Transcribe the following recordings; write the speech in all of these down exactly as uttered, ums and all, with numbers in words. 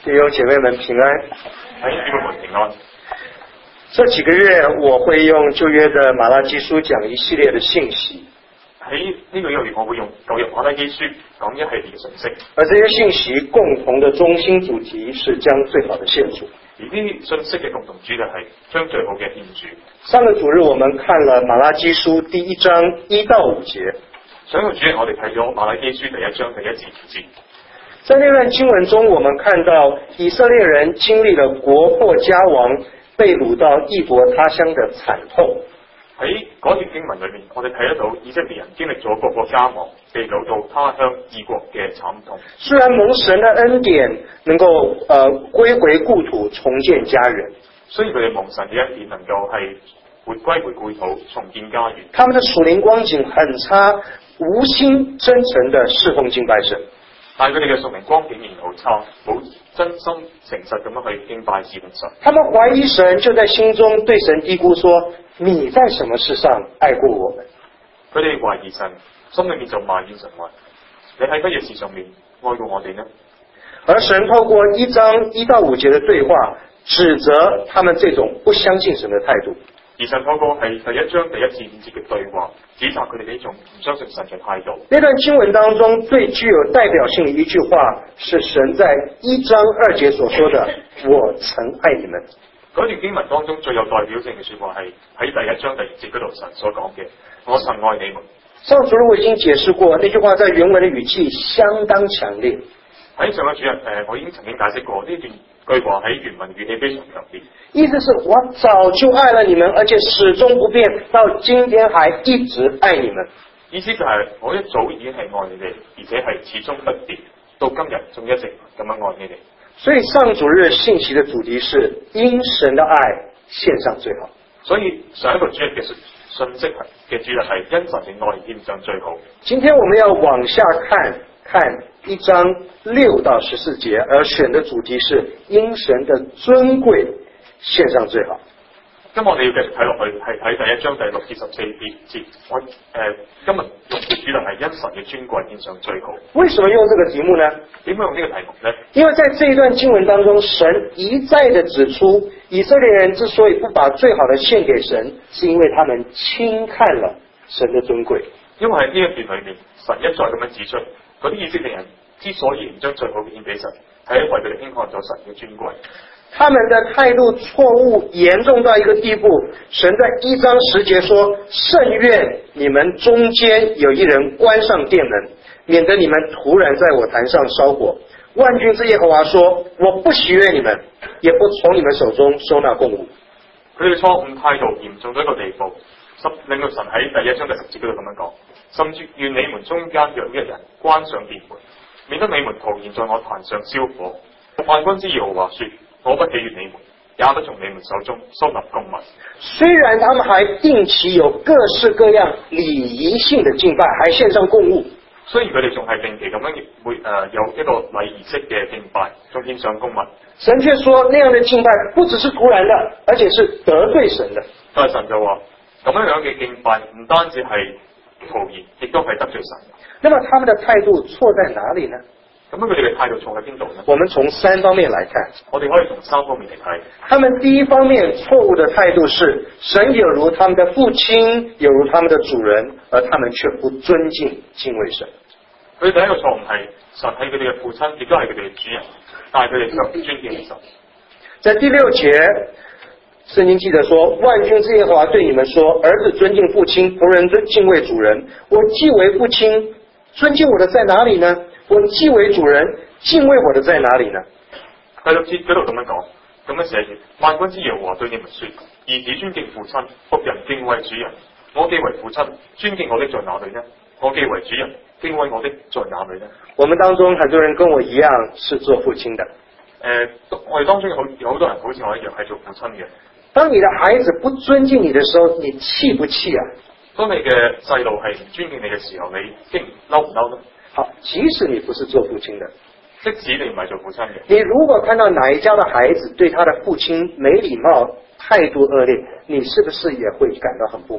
弟兄姐妹们平安。 喺呢個門平安。 這幾個月我會用舊約的馬拉基書講一系列的信息。 喺呢個月我會用舊約馬拉基書講一系列嘅信息。 而這些信息共同的中心主題是將最好的獻主。 而呢啲信息嘅共同主題係將最好嘅獻主。 上個主日我們看了馬拉基書第一章一到五節。 上個主日我哋睇咗馬拉基書第一章第一至五節。 在那段經文中，我們看到以色列人經歷了國破家亡、被擄到異國他鄉的慘痛。 喺嗰段經文裏面，我哋睇得到以色列人經歷咗國破家亡、被擄到他鄉異國嘅慘痛。 雖然蒙神的恩典，能夠呃歸回故土，重建家園。 雖然佢哋蒙神嘅恩典，能夠係回歸回故土，重建家園。 他們的屬靈光景很差，無心真誠的侍奉敬拜神。 但係佢哋嘅屬靈光景仍然好差，冇真心誠實咁樣去敬拜侍奉神。 他們懷疑神，就在心中對神嘀咕說：你在什麼事上愛過我們？ 佢哋懷疑神，心裏面就埋怨神話：你喺乜嘢事上面愛過我哋呢？ 而神透過一章一到五節的對話，指責他們這種不相信神的態度。 而神透過係第一章第一至五節嘅對話，指責佢哋呢種唔相信神嘅態度。 那段經文當中最具有代表性的一句話，是神在一章二節所說的：我曾愛你們。 嗰段經文當中最有代表性嘅說話係喺第一章第二節嗰度神所講嘅：我曾愛你們。 上主日我已經解釋過，那句話在原文的語氣相當強烈。 喺上個主日誒，我已經曾經解釋過呢段句話喺原文語氣非常強烈。 意思是我早就愛了你們，而且始終不變，到今天還一直愛你們。 意思就係我一早已經係愛你哋，而且係始終不變，到今日仲一直咁樣愛你哋。 所以上主日信息的主題是因神的愛獻上最好。 所以上一個主日嘅信息嘅主題係因神嘅愛獻上最好。 今天我們要往下看看一章六到十四節，而選的主題是因神的尊貴獻上最好。 今日我哋要繼續睇落去，係睇第一章第六至十四節。我誒、呃、今日用嘅主題係因神嘅尊貴獻上最好。 為什麼用這個題目呢？ 點解用呢個題目呢？ 因為在這一段經文當中，神一再的指出，以色列人之所以不把最好的獻給神，是因為他們輕看了神的尊貴。 因為喺呢一段裏面，神一再咁樣指出，嗰啲以色列人之所以唔將最好嘅獻俾神，係因為佢哋輕看咗神嘅尊貴。 他們的態度錯誤嚴重到一個地步，神在一章十節說：甚願你們中間有一人關上殿門，免得你們突然在我壇上燒火。萬軍之耶和華說：我不喜悅你們，也不從你們手中收納供物。 佢哋嘅錯誤態度嚴重到一個地步，令到神喺第一章第十節嗰度咁樣講：甚至願你們中間有一人關上殿門，免得你們徒然在我壇上燒火。萬軍之耶和華說：我不喜悅你們，也不從你們手中收納供物。 雖然他們還定期有各式各樣禮儀性的敬拜，還獻上供物。雖然佢哋仲係定期咁樣會誒、呃、有一個禮儀式嘅敬拜，仲獻上供物。神卻說，那樣的敬拜不只是徒然的，而且是得罪神的。 但係神就話，咁樣樣嘅敬拜唔單止係徒然，亦都係得罪神。 那麼他們的態度錯在哪裏呢？ 咁樣佢哋嘅態度錯喺邊度呢？ 我們從三方面來看， 我哋可以從三方面嚟睇。 他們第一方面錯誤的態度是，神有如他們的父親，有如他們的主人，而他們卻不尊敬敬畏神。 佢哋第一個錯誤係神係佢哋嘅父親，亦都係佢哋嘅主人，但係佢哋卻唔尊敬神。在第六節，聖經記得說：萬軍之耶和華對你們說，兒子尊敬父親，僕人尊敬畏主人。我既為父親，尊敬我的在哪裏呢？我既為主人，敬畏我的在哪裏呢？第六節嗰度咁樣講，咁樣寫住：萬軍之耶和華對你們說，兒子尊敬父親，僕人敬畏主人。我既為父親，尊敬我的在哪裏呢？我既為主人，敬畏我的在哪裏呢？我們當中很多人跟我一樣是做父親的。誒、呃，我哋當中有好有好多人好似我一樣係做父親嘅。當你的孩子不尊敬你的時候，你氣不氣啊？當你嘅細路係唔尊敬你嘅時候，你驚嬲唔嬲呢？好，即使你不是做父親的，即使你唔係做父親嘅，你如果看到哪一家的孩子對他的父親沒禮貌、態度惡劣，你是不是也會感到很不滿？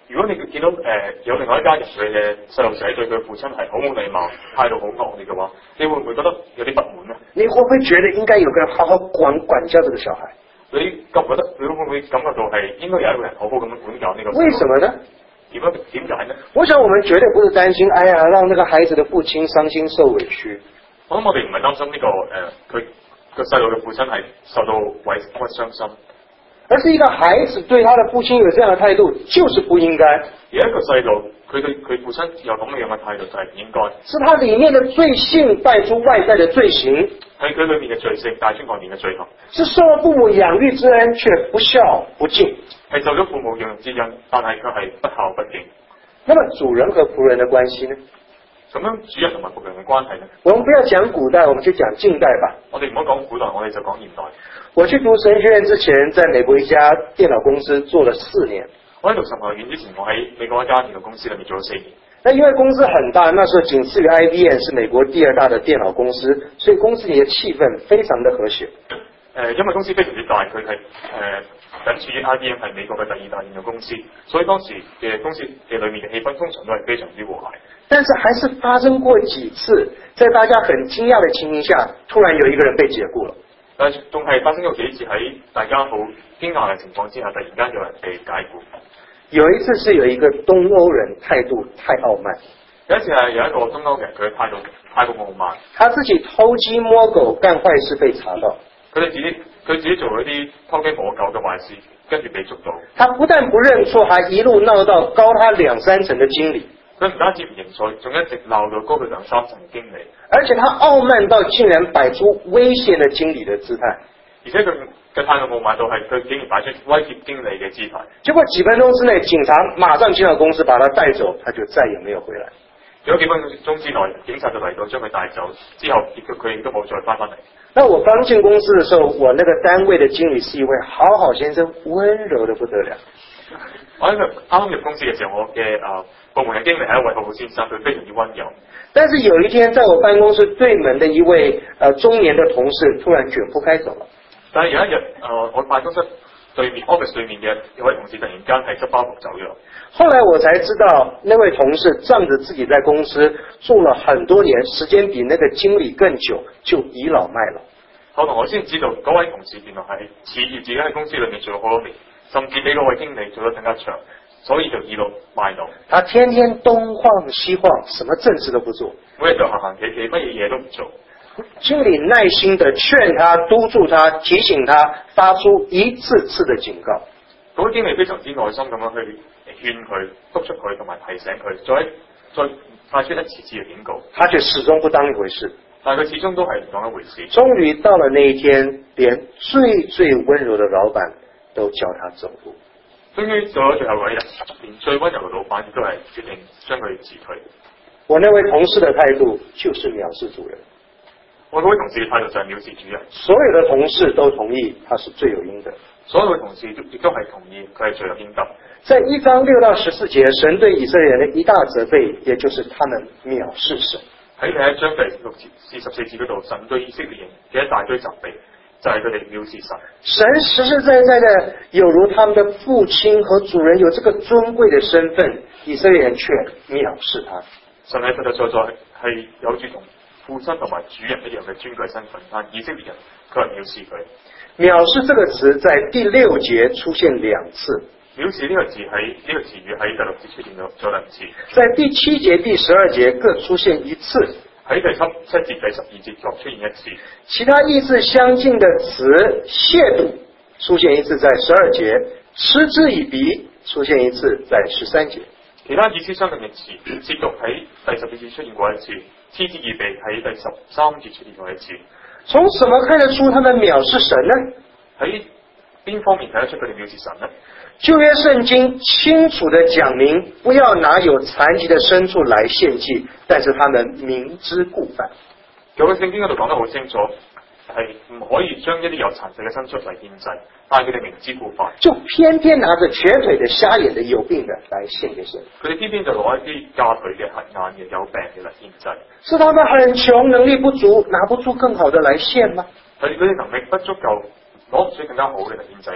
如果你見到誒、呃、有另外一家人佢嘅細路仔對佢父親係好冇禮貌，態度好惡劣嘅話，你會唔會覺得有啲不滿呢？ 你會不會覺得應該有個人好好管管教這個小孩？ 你覺唔覺得你會唔會感覺到係應該有一個人好好咁樣管教呢個？ 為什麼呢？ 點樣點解呢？ 我想我們絕對不是擔心，哎呀，讓那個孩子的父親傷心受委屈。 我諗我哋唔係擔心呢、這個誒佢個細路嘅父親係受到委屈傷心。 而是一個孩子對他的父親有這樣的態度，就是不應該。 而一個細路，佢對佢父親有咁樣嘅態度就係唔應該。 是他裏面的罪性帶出外在的罪行， 喺佢裏面嘅罪性帶出外面嘅罪行。 是受了父母養育之恩，卻不孝不敬。 係受咗父母養育之恩，但係佢係不孝不敬。 那麼主人和僕人的關係呢？ 咁樣主人同埋僕人嘅關係呢？ 我們不要講古代，我們就講近代吧。 我哋唔好講古代，我哋就講現代。 我去讀神學院之前，在美國一家電腦公司做了四年。 我喺讀神學院之前，我喺美國一家電腦公司裏面做咗四年。 那因為公司很大，那時候僅次於 I B M， 是美國第二大的電腦公司，所以公司裏的氣氛非常的和諧。誒、 呃，因為公司非常之大，佢係誒僅次於 I B M 係美國嘅第二大電腦公司，所以當時嘅公司嘅裏面嘅氣氛通常都係非常之和諧。但是還是發生過幾次，在大家很驚訝的情形下，突然有一個人被解雇了。但係仲係發生過幾次喺大家好驚訝嘅情況之下，突然間有人被解雇。有一次是有一個東歐人態度太傲慢，有一次係有一個東歐人佢嘅態度太過傲慢，他自己偷雞摸狗幹壞事被查到，佢哋自己佢自己做咗啲偷雞摸狗嘅壞事，跟住被捉到。他不但不認錯，還一路鬧到高他兩三層嘅經理。佢唔單止唔認錯，仲一直鬧到高佢兩三層嘅經理。而且他傲慢到竟然擺出威脅的經理的姿態，而且佢嘅態度傲慢到係佢竟然擺出威脅經理嘅姿態。結果幾分鐘之內，警察馬上進到公司把他帶走，他就再也沒有回來。有幾分鐘之內，警察就嚟到將佢帶走，之後亦都佢亦都冇再翻返嚟。那我剛進公司的時候，我那個單位的經理是一位好好先生，溫柔得不得了。我喺啱啱入公司嘅時候，我嘅誒、呃、部門嘅經理係一位好好先生，佢非常之溫柔。但是有一天，在我辦公室對門的一位呃中年的同事突然捲鋪開走了。但係有一日，呃我辦公室對面 office 對面嘅一位同事突然間係執包袱走咗。後來我才知道，那位同事仗着自己在公司做了很多年，時間比那個經理更久，就倚老賣老。後來我先知道，嗰位同事原來係恃住自己喺公司裏面做咗好多年，甚至比嗰位經理做得更加長。所以就倚老賣老，他天天東晃西晃，什麼正事都不做，每日就行行企企，乜嘢嘢都唔做。經理耐心地勸他、督促他、提醒他，發出一次次的警告。嗰位經理非常之耐心咁樣去勸佢、督促佢同埋提醒佢，再再發出一次次嘅警告。他卻始終不當一回事，但係佢始終都係唔當一回事。終於到了那一天，連最最溫柔的老闆都叫他走路。終於到咗最後嗰一日，連最溫柔嘅老闆亦都係決定將佢辭退。我那位同事的態度就是藐視主人，我嗰位同事嘅態度就係藐視主人。所有的同事都同意他是罪有應得，所有嘅同事亦都係同意佢係罪有應得。在一章六到十四節，神對以色列人的一大責備，也就是他們藐視神。喺第一章第六節至十四節嗰度，神對以色列人嘅一大堆責備。就係佢哋藐視神，神實實在在的有如他們的父親和主人，有這個尊貴的身份，以色列人卻藐視他。神係實實在在係有住同父親同埋主人一樣嘅尊貴身份，但以色列人佢係藐視佢。藐視這個詞在第六節出現兩次，藐視呢個字喺呢、這個詞語喺第六節出現咗咗兩次，在第七節、第十二節各出現一次。喺第七七節、第十二節各出現一次，其他意思相近的詞褻瀆出現一次在十二節，嗤之以鼻出現一次在十三節。其他意思相近嘅詞褻瀆喺第十二節出現過一次，嗤之以鼻喺第十三節出現過一次。從什麼看得出他們藐視神呢？喺邊方面睇得出佢哋藐視神呢？舊約聖經清楚地講明，不要拿有殘疾的牲畜來獻祭，但是他們明知故犯。舊約聖經嗰度講得好清楚，係唔可以將一啲有殘疾嘅牲畜嚟獻祭，但係佢哋明知故犯，就偏偏拿着瘸腿的、瞎眼的、有病的來獻給神。佢哋偏偏就攞一啲瞎腿嘅、瞎眼嘅、有病嘅嚟獻祭。是他們很窮，能力不足，拿不出更好的來獻嗎？係佢哋能力不足夠，攞唔出更加好嘅嚟獻祭嘛？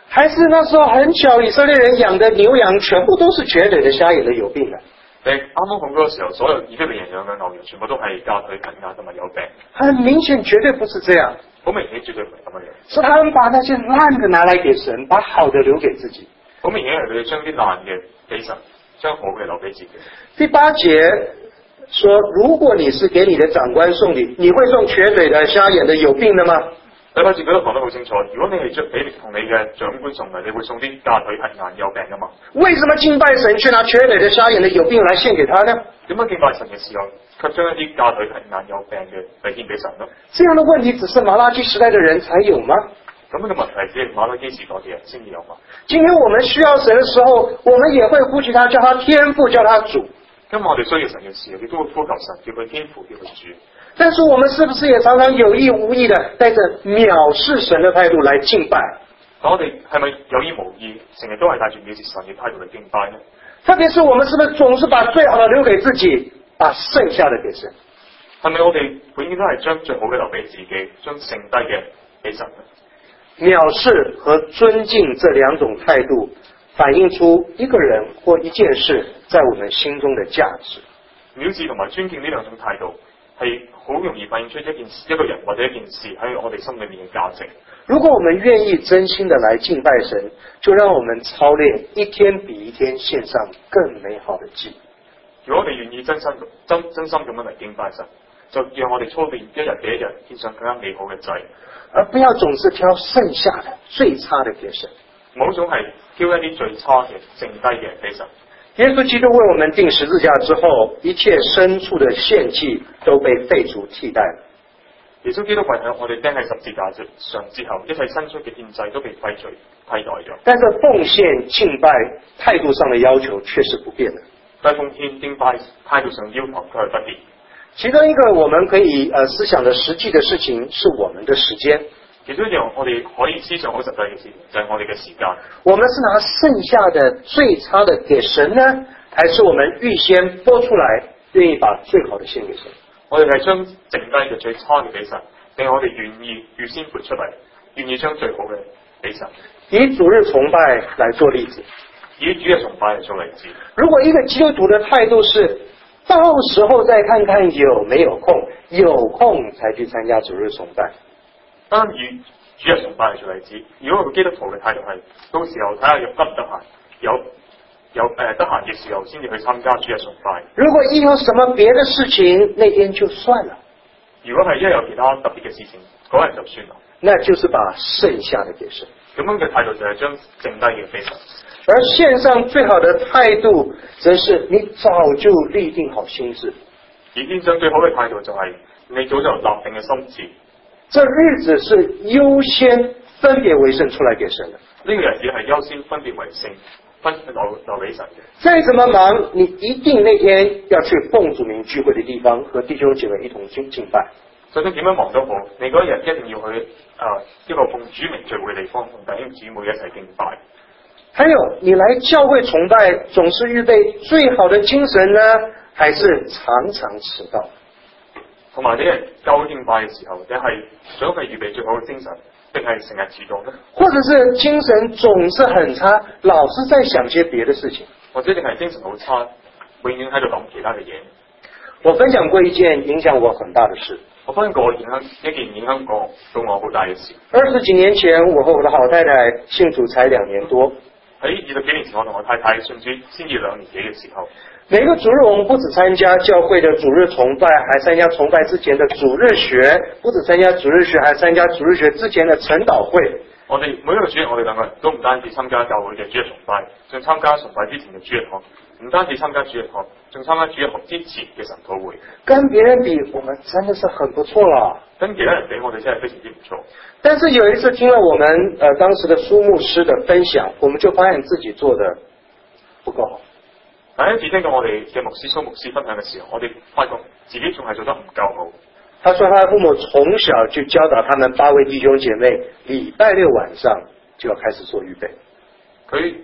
还是那時候很巧，以色列人養的牛羊全部都是瘸腿的、瞎眼的、有病的。 你啱啱講嗰個時候，所有以色列人養嘅牛羊全部都係架腿近眼同埋有病。 很明顯，絕對不是這樣。 好明顯，絕對唔係咁樣。 是他們把那些爛的拿來給神，把好的留給自己。 好明顯係佢哋將啲爛嘅俾神，將好嘅留俾自己。第八節說，如果你是給你的長官送禮，你會送瘸腿的、瞎眼的、有病的嗎？ 第八節佢都講得好清楚，如果你係將俾同你嘅長官送禮，你會送啲架腿貧眼有病噶嘛？ 為什麼敬拜神卻拿瘸腿的、瞎眼的、有病來獻給他呢？ 點解敬拜神嘅時候，卻將一啲架腿貧眼有病嘅嚟獻俾神呢？ 這樣的問題只是馬拉基時代的人才有嗎？ 咁樣嘅問題只係馬拉基時代嘅人先有嗎？ 今天我們需要神的時候，我們也會呼求他，叫他天父，叫他主。 今日我哋需要神嘅時候，亦都會呼求神，叫佢天父，叫佢主。 但是我們是不是也常常有意無意的帶着藐視神的態度來敬拜？ 我哋係咪有意無意，成日都係帶住藐視神嘅態度嚟敬拜呢？ 特別是我們是不是總是把最好的留給自己，把剩下的給神？ 係咪我哋永遠都係將最好嘅留俾自己，將剩低嘅俾神呢？ 藐視和尊敬這兩種態度，反映出一個人或一件事在我們心中的價值。 藐視同埋尊敬呢兩種態度，係好容易反映出一件事、一個人或者一件事喺我哋心裏面嘅價值。 如果我們願意真心的來敬拜神，就讓我們操練一天比一天獻上更美好的祭。 如果我哋願意真心真真心咁樣嚟敬拜神，就讓我哋操練一日比一日獻上更加美好嘅祭， 而不要總是挑剩下的最差的給神。 冇總係挑一啲最差嘅剩低嘅俾神。 耶穌基督為我們釘十字架之後，一切牲畜的獻祭都被廢除替代了。 耶穌基督為喺我哋釘喺十字架上之後，一切牲畜嘅獻祭都被廢除替代咗。 但是奉獻敬拜態度上的要求卻是不變的。 但奉獻敬拜態度上要求佢係不變。 其中一個我們可以呃思想的實際的事情是我們的時間。 其中一樣我哋可以思想好實際嘅事，就係、是、我哋嘅時間。 我們是拿剩下的最差的給神呢，還是我們預先撥出來，願意把最好的獻給神？ 我哋係將剩低嘅最差嘅俾神，定係我哋願意預先撥出嚟，願意將最好嘅俾神？ 以主日崇拜來做例子， 以主日崇拜嚟做例子。 如果一個基督徒的態度是，到時候再看看有沒有空，有空才去參加主日崇拜。 當以主日崇拜嚟做例子，如果個基督徒嘅態度係，到時候睇下有得唔得閒，有有誒得閒嘅時候先至去參加主日崇拜。 如果一有什麼別的事情，那天就算了。 如果係一有其他特別嘅事情，嗰日就算啦。 那就是把剩下的給神。 咁樣嘅態度就係將剩低嘅俾神。 而獻上最好的態度，則是你早就立定好心志。 而獻上最好嘅態度就係、是、你早就立定嘅心志。 這日子是優先分別為聖出來給神的。 呢個日子係優先分別為聖，分留留俾神嘅。 再怎麼忙，你一定那天要去奉主名聚會的地方，和弟兄姐妹一同去敬拜。 就算點樣忙都好，你嗰日一定要去啊、呃、一個奉主名聚會嘅地方，同弟兄姊妹一齊敬拜。 還有，你來教會崇拜，總是預備最好的精神呢，還是常常遲到？ 同埋你人教會敬拜嘅時候，你係想係預備最好嘅精神，定係成日遲到呢？或者是精神總是很差，老是在想些別的事情，或者定係精神好差，永遠喺度諗其他嘅嘢。 我分享過一件影響我很大的事。 我分享過影響一件影響過對我好大嘅事。 二十幾年前，我和我的好太太信主才兩年多。 喺二十幾年前，我同我太太信主先至兩年幾嘅時候。 每個主日我們不只參加教會的主日崇拜，還參加崇拜之前的主日學，不只參加主日學，還參加主日學之前的晨禱會。我哋每一個主日，我哋兩個人都唔單止參加教會嘅主日崇拜，仲參加崇拜之前嘅主日學，唔單止參加主日學，仲參加主日學之前嘅晨禱會。跟別人比，我們真的是很不錯啦。跟其他人比，我哋真係非常之唔錯。但是有一次聽了我們呃當時的蘇牧師的分享，我們就發現自己做的不夠好。第一次聽到我哋嘅牧師蘇牧師分享嘅時候，我哋發覺自己仲係做得唔夠好。他說他的父母從小就教導他們八位弟兄姐妹，禮拜六晚上就要開始做預備。佢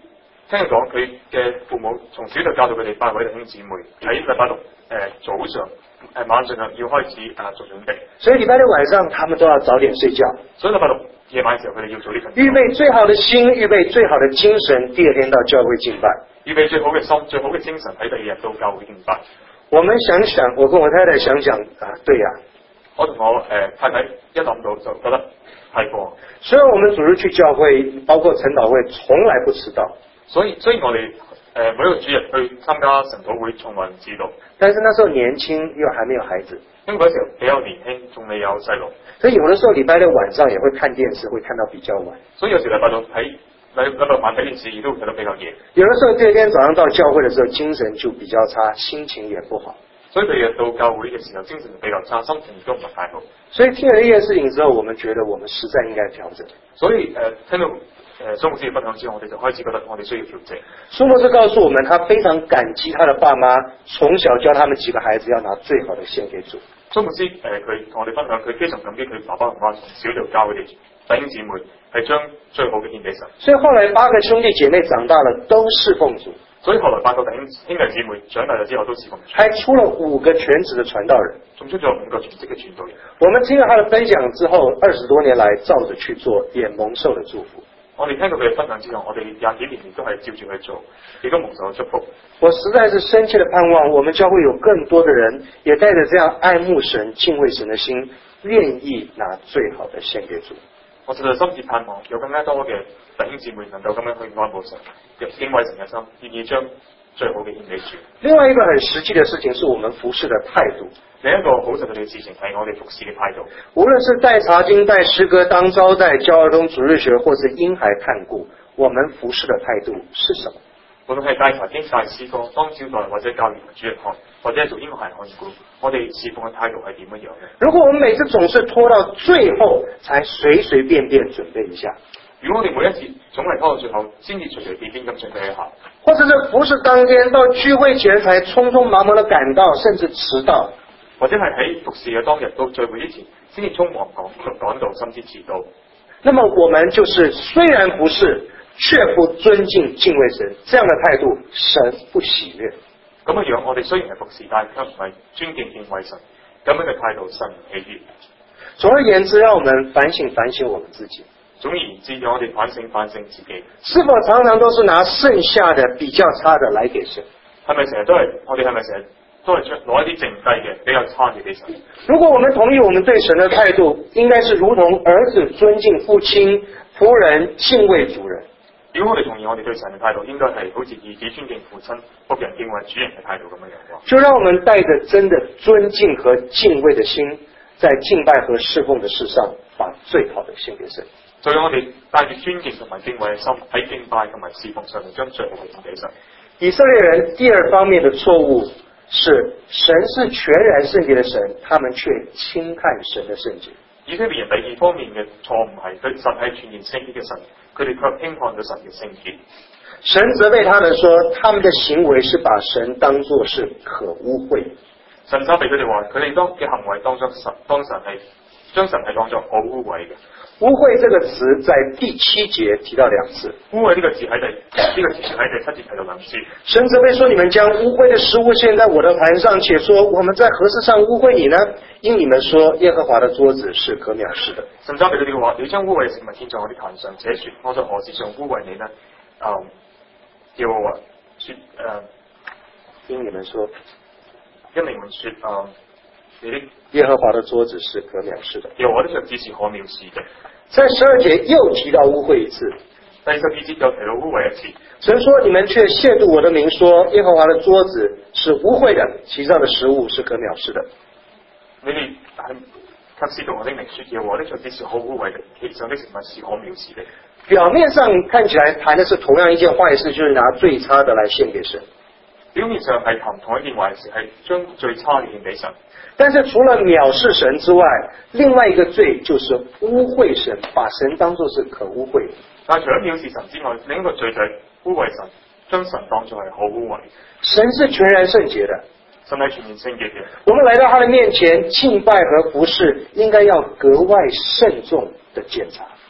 聽佢講，佢嘅父母從小就教導佢哋八位弟兄姊妹喺禮拜六誒、呃、早上誒晚上要開始啊做準備。 所以禮拜六晚上，他們都要早點睡覺。 所以禮拜六夜晚嘅時候，佢哋要做呢份。 預備最好的心，預備最好的精神，第二天到教會敬拜。 預備最好嘅心，最好嘅精神喺第二日到教會敬拜。 我們想想，我跟我太太想想啊，對呀、啊。 我同我誒、呃、太太一諗到就覺得係過。 雖然我們主日去教會，包括晨禱會，從來不遲到。所以， 所以我哋誒、呃、每一個主日去參加晨禱會，從來唔遲到。 但是那時候年輕，又還沒有孩子。 因為嗰時候比較年輕，仲未有細路。 所以有的時候禮拜六晚上也會看電視，會看到比較晚。 所以有時禮拜六睇禮禮拜晚睇電視，亦都會睇到比較夜。 有的時候第二天早上到教會的時候，精神就比較差，心情也不好。 所以第二日到教會嘅時候，精神比較差，心情亦都唔係太好。 所以聽了呢件事情之後，我們覺得我們實在應該調整。 所以誒、呃，聽到誒蘇牧師嘅分享之後，我哋就開始覺得我哋需要調整。 蘇牧師告訴我們，他非常感激他的爸媽，從小教他們幾個孩子要拿最好的獻給主。 蘇牧師誒，佢同我哋分享，佢非常感激佢爸爸媽媽從小就教佢哋弟兄姊妹係將最好嘅獻俾神。 所以後來八個兄弟姐妹長大了，都侍奉主。 所以後來八個弟兄兄弟姊妹長大咗之後都侍奉主。 還出了五個全職的傳道人， 仲出咗五個全職嘅傳道人。 我們聽了他的分享之後，二十多年來照着去做，也蒙受了祝福。 我哋聽到佢嘅分享之後，我哋廿幾年亦都係照住去做，亦都蒙受祝福。 我實在是深切的盼望，我們教會有更多的人，也帶着這樣愛慕神、敬畏神的心，願意拿最好的獻給主。 我實在深切盼望有更加多嘅弟兄姊妹能夠咁樣去愛慕神、敬畏神嘅心，願意將最好嘅獻給主。 另外一個很實際的事情，是我們服侍的態度。 另一個好實際嘅事情係我哋服侍嘅態度。 無論是帶查經、帶詩歌、當招待、教兒童主日學，或是嬰孩看顧，我們服侍的態度是什麼？ 無論係帶查經、帶詩歌、當招待或者教兒童主日學，或者係做嬰孩看顧，我哋侍奉嘅態度係點樣樣嘅？ 如果我們每次總是拖到最後才隨隨便便準備一下， 如果我哋每一次總係拖到最後先至隨隨便便咁準備一下， 或者是服侍當天到聚會前才匆匆忙忙的趕到，甚至遲到， 或者係喺服侍嘅當日到聚會之前先至匆忙趕趕到，甚至遲到， 那麼我們就是雖然服侍，卻不尊敬敬畏神，這樣的態度神不喜悅。 咁嘅樣，我哋雖然係服侍，但係卻唔係尊敬敬畏神，咁樣嘅態度神唔喜悅。 總而言之，讓我們反省反省我們自己。 總而言之，讓我哋反省反省自己， 是否常常都是拿剩下的比較差的來給神？ 係咪成日都係我哋係咪成日都係攞一啲剩低嘅比較差嘅俾神？ 如果我們同意我們對神的態度，應該是如同兒子尊敬父親，僕人敬畏主人。 如果我哋同意我哋對神嘅態度，應該係好似兒子尊敬父親，僕人敬畏主人嘅態度咁樣樣。就讓我們帶着真的尊敬和敬畏的心，在敬拜和侍奉的事上，把最好的獻給神。 就讓我哋帶住尊敬同埋敬畏嘅心，喺敬拜同埋侍奉上面將最好嘅獻給神。 以色列人第二方面的錯誤是，神是全然聖潔的神，他們卻輕看神的聖潔。 以色列人第二方面嘅錯誤係，佢神係全然聖潔嘅神，佢哋卻輕看咗神嘅聖潔。 神責備他們說，他們的行為是把神當作是可污穢。 神責備佢哋話，佢哋當嘅行為當作神，當神係將神係當作好污穢嘅。 污穢這個詞在第七節提到兩次。 污穢呢個詞喺第呢、這個詞喺第七節提到兩次。 神責備說：你們將污穢的食物獻在我的壇上，且說我們在何事上污穢你呢？因你們說耶和華的桌子是可藐視的。 神責備佢哋嘅話：你將污穢嘅食物獻在我的壇上，且說我在何事上污穢你呢？啊、嗯，耶和華說：誒、呃， 因你們說， 因你們說啊、呃，你的耶和華的桌子是可藐視的。 耶和華的桌子是可藐視的。 在十二節又提到污穢一次， 第十二節又提到污穢一次。 神說：你們卻褻瀆我的名，說耶和華的桌子是污穢的，其上的食物是可藐視的。 你哋係卻褻瀆我的名，說耶和華的桌子是好污穢的，其上的食物是可藐視的。 表面上看起來談的是同樣一件壞事，就是拿最差的來獻給神。 表面上係談同一件壞事，係將最差嘅獻俾神。 但是除了藐視神之外，另外一個罪就是污穢神，把神當作是可污穢的。 但係除咗藐視神之外，另一個罪就係污穢神，將神當作係好污穢。 神是全然聖潔的， 神係全然聖潔嘅。 我們來到他的面前敬拜和服侍，應該要格外慎重的檢查。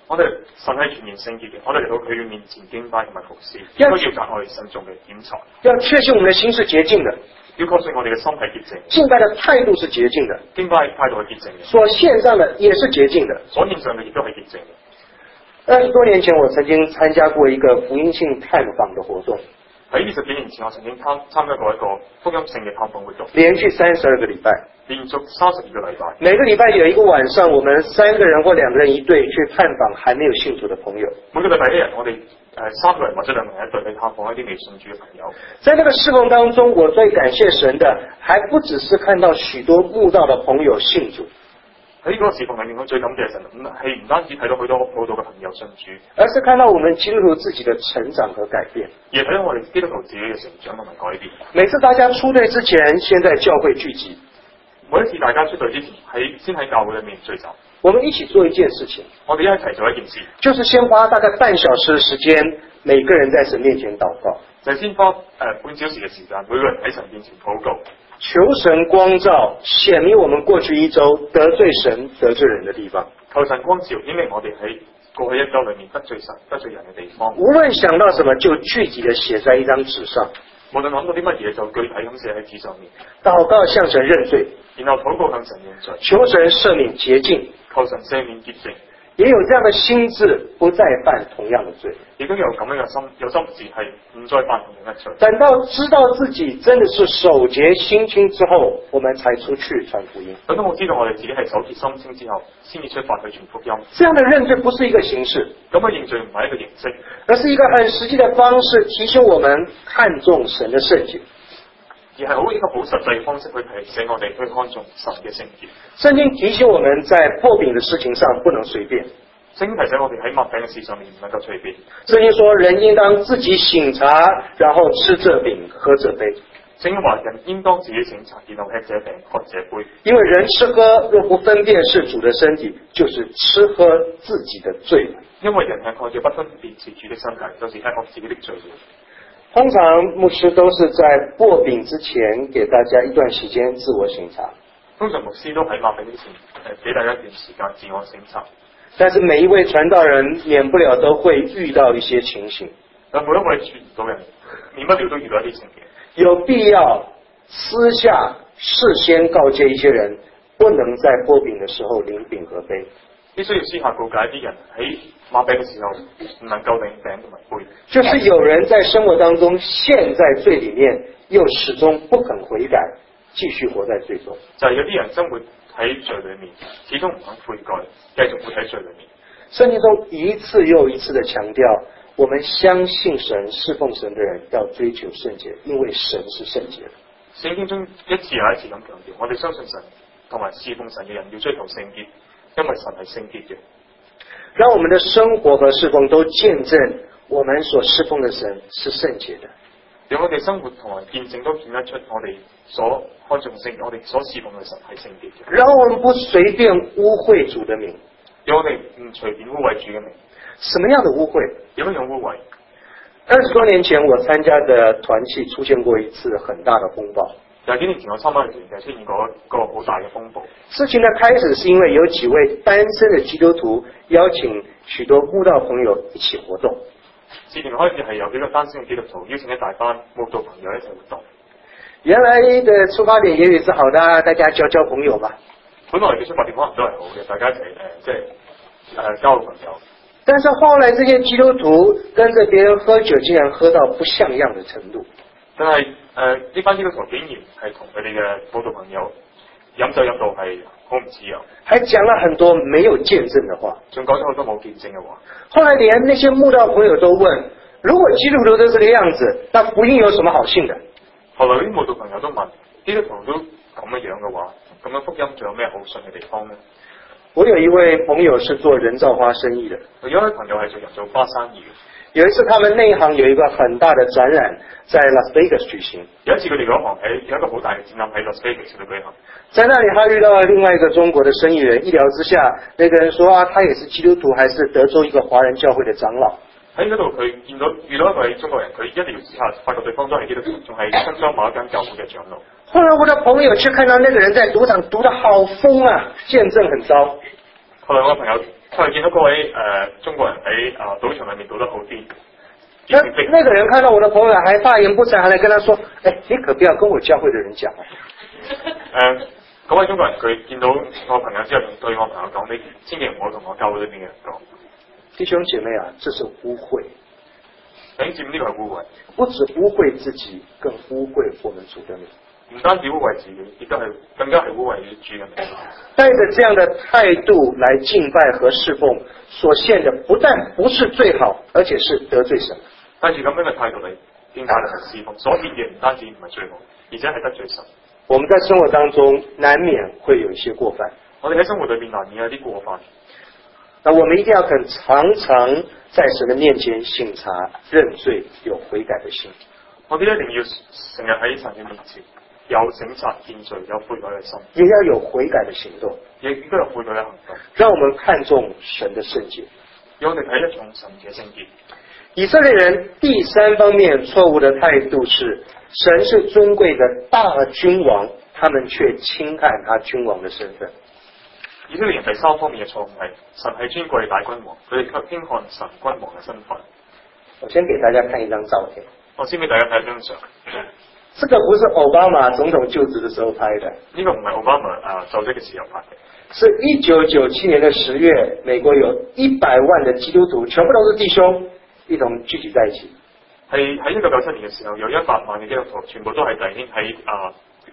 我哋神係全然聖潔嘅，我哋嚟到佢嘅面前敬拜同埋服侍，應該要達我哋慎重嘅檢查。 要確信我們的心是潔淨的， 要確信我哋嘅心係潔淨。 敬拜的態度是潔淨的， 敬拜態度係潔淨嘅。 所獻上的也是潔淨的， 所獻上嘅亦都係潔淨嘅。 二十多年前，我曾經參加過一個福音性探訪的活動。 喺二十幾年前，我曾經參參加過一個福音性嘅探訪活動， 連續三十二個禮拜， 連續三十二個禮拜， 每個禮拜有一個晚上，我們三個人或兩個人一隊去探訪還沒有信主的朋友。 每個禮拜一日，我哋誒三個人或者兩個人一隊去探訪一啲未信主嘅朋友。 在那個侍奉當中，我最感謝神的，還不只是看到許多慕道的朋友信主。 喺嗰個侍奉裏面，我最感謝神，係唔單止睇到許多慕道嘅朋友信主， 而是看到我們基督徒自己的成長和改變， 亦睇到我哋基督徒自己嘅成長同埋改變。 每次大家出隊之前，先在教會聚集。 每一次大家出隊之前，喺先喺教會裏面聚集， 我們一起做一件事情， 我哋一齊做一件事， 就是先花大概半小時的時間，每個人在神面前禱告。 就係先花誒、呃、半小時嘅時間，每個人喺神面前禱告。 求神光照，顯明我們過去一周得罪神、得罪人的地方。 求神光照，顯明我哋喺過去一周裏面得罪神、得罪人嘅地方。 無論想到什麼，就具體的寫在一張紙上。 無論諗到啲乜嘢，就具體咁寫喺紙上面。 禱告向神認罪， 然後禱告向神認罪， 求神赦免潔淨， 求神赦免潔淨。 也有這樣的心志，不再犯同樣的罪。 亦都有咁樣嘅心，有心志係唔再犯同樣嘅罪。 等到知道自己真的是守節心清之後，我們才出去傳福音。 等到我知道我哋自己係守節心清之後，先至出發去傳福音。 這樣的認罪不是一個形式， 咁嘅認罪唔係一個形式， 而是一個很實際的方式，提醒我們看重神的聖潔。 而係好一個好實際嘅方式去提醒我哋去看重神嘅聖潔。 聖經提醒我們在擘餅的事情上不能隨便。 聖經提醒我哋喺擘餅嘅事上面唔能夠隨便。 聖經說人應當自己省察，然後吃這餅喝這杯。 聖經話人應當自己省察，然後吃這餅喝這杯。 因為人吃喝若不分辨是主的身體，就是吃喝自己的罪。 因為人係靠住不分辨是主的身體，就是吃喝自己的罪。 通常牧師都是在擘餅之前給大家一段時間自我省察。 通常牧師都喺擘餅之前，誒俾大家一段時間自我省察。 但是每一位傳道人免不了都會遇到一些情形。 但每一位傳道人免不了都遇到一啲情形。有必要私下事先告誡一些人，不能在擘餅的時候領餅和杯。 必須要私下告誡一啲人喺擘餅嘅時候唔能夠領餅同埋杯。 就是有人在生活當中陷在罪裡面，又始終不肯悔改，繼續活在罪中。 就係有啲人生活喺罪裡面，始終唔肯悔改，繼續活喺罪裡面。 聖經中一次又一次的強調，我們相信神、侍奉神的人要追求聖潔，因為神是聖潔的。 聖經中一次又一次咁強調，我哋相信神同埋侍奉神嘅人要追求聖潔，因為神係聖潔嘅。 讓我們的生活和侍奉都見證我們所侍奉的神是聖潔的。 讓我哋生活同埋見證都見得出我哋所看重聖，我哋所侍奉嘅神係聖潔嘅。 讓我們不隨便污穢主的名。 讓我哋唔隨便污穢主嘅名。 什麼樣的污穢？ 點樣樣污穢？ 二十多年前我參加的團契出現過一次很大的風暴。 廿幾年前我參加嘅團契出現過一個好大嘅風暴。 事情的開始是因為有幾位單身的基督徒邀請許多慕道朋友一起活動。 事情開始係有幾個單身嘅基督徒邀請一大班慕道朋友一齊活動。 原來的出發點也許是好的，大家交交朋友嘛。 本來嘅出發點可能都係好嘅，大家一齊誒即係誒交朋友。 但是後來這些基督徒跟着別人喝酒，竟然喝到不像樣的程度。 但係誒呢班基督徒竟然係同佢哋嘅慕道朋友飲酒飲到係好唔自由， 還講了很多沒有見證的話， 仲講咗好多冇見證嘅話。 後來連那些慕道朋友都問：如果基督徒都這個樣子，那福音有什麼好信的？ 後來啲慕道朋友都問：基督徒都咁樣樣嘅話，咁樣福音仲有咩好信嘅地方呢？ 我有一位朋友是做人造花生意的， 我有一位朋友係做人造花生意嘅。 有一次他們內行有一個很大的展覽在 Las Vegas 舉行。 有一次佢哋嗰行喺有一個好大嘅展覽喺 Las Vegas 度舉行。 在那裡他遇到了另外一個中國的生意人，一聊之下，那個人說啊，他也是基督徒，還是德州一個華人教會的長老。 喺嗰度佢見到遇到一位中國人，佢一聊之下發覺對方都係基督徒，仲係新疆某一間教會嘅長老。 後來我的朋友卻看到那個人在賭場賭得好瘋啊，見證很糟。 後來我朋友我哋見到嗰位誒、呃、中國人喺啊賭場裏面賭得好啲。 那那個人看到我的朋友還大言不慚，還來跟他說：哎，你可不要跟我教會的人講啊！ 誒，嗰位中國人佢見到我朋友之後，對我朋友講：你千祈唔好同我教會裏邊嘅人講。弟兄姐妹啊，這是污穢。弟兄姊妹，呢個係污穢， 不止污穢自己，更污穢我們主的名。 唔單止污穢自己，亦都係更加係污穢主嘅名。 帶着這樣的態度來敬拜和侍奉，所獻的不但不是最好，而且是得罪神。 帶住咁樣嘅態度嚟敬拜和侍奉，所獻嘅唔單止唔係最好，而且係得罪神。 我們在生活當中難免會有一些過犯， 我哋喺生活裏面難免有啲過犯。 那我們一定要肯常常在神的面前省察、認罪、有悔改的心。 我哋一定要成日喺神嘅面前有省察、認罪、有悔改嘅心， 也要有悔改的行動， 亦應該有悔改嘅行動。 讓我們看重神的聖潔， 讓我哋睇一重神嘅聖潔。 以色列人第三方面錯誤的態度是，神是尊貴的大君王，他們卻輕看他君王的身份。 以色列人第三方面嘅錯誤係，神係尊貴大君王，佢哋卻輕看神君王嘅身份。 我先給大家看一張照片。 我先俾大家睇一張相。 這個不是奧巴馬總統就職的時候拍的， 呢個唔係奧巴馬啊就職嘅時候拍嘅， 是一九九七年的十月，美國有一百萬的基督徒，全部都是弟兄，一同聚集在一起。 係喺一九九七年嘅時候，有一百萬嘅基督徒，全部都係弟兄喺啊